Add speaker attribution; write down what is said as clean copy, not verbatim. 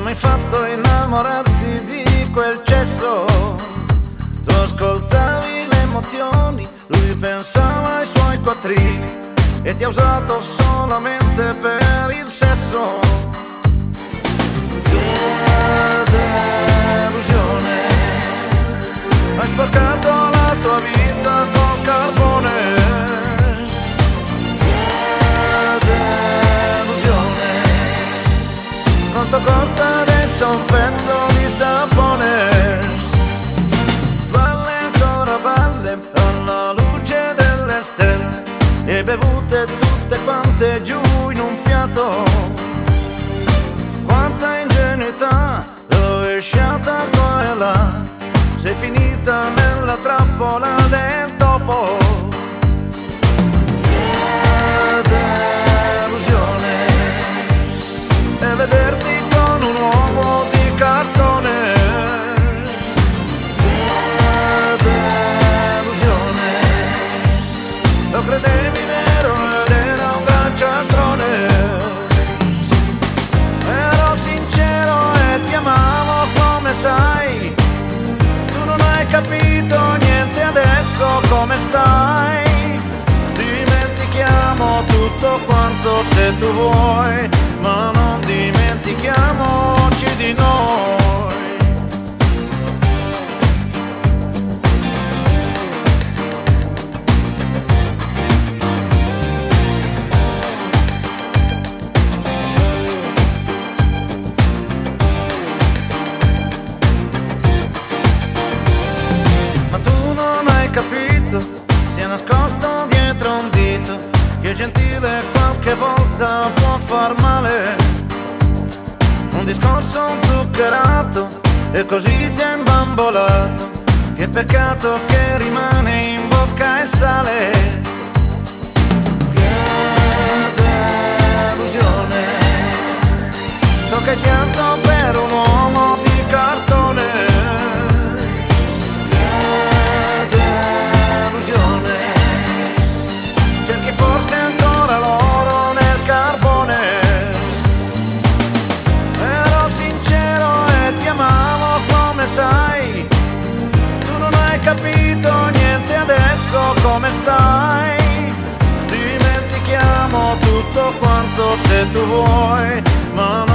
Speaker 1: mi hai fatto innamorarti di quel cesso. Tu ascoltavi le emozioni, lui pensava ai suoi quattrini e ti ha usato solamente per il sesso. Che delusione, hai sporcato la tua vita col carbone. Che delusione, quanto costa adesso un pezzo di sapone? Valle ancora valle alla luce delle stelle, e bevute tutte quante giù in un fiato. Quanta ingenuità, rovesciata qua e là, sei finita nella trappola del topo. Che delusione, e vederti con un uomo di cartone. Che delusione, lo credevi vero ed era un gran cialtrone. Ero sincero e ti amavo come sai, tu non hai capito niente adesso come stai. Dimentichiamo tutto quanto se tu vuoi, ma non dimentichiamoci di noi. Ma tu non hai capito, si è nascosto dietro un dito, che gentile qualche volta può far male. Un discorso zuccherato e così ti ha imbambolato, che peccato che rimane in bocca il sale. Che delusione, so che hai pianto per un uomo di cartone. Che delusione, cerchi forse ancora l'oro nel carbone. Ero sincero e ti amavo come sai, tu non hai capito niente adesso come stai. Dimentichiamo tutto quanto se tu vuoi, ma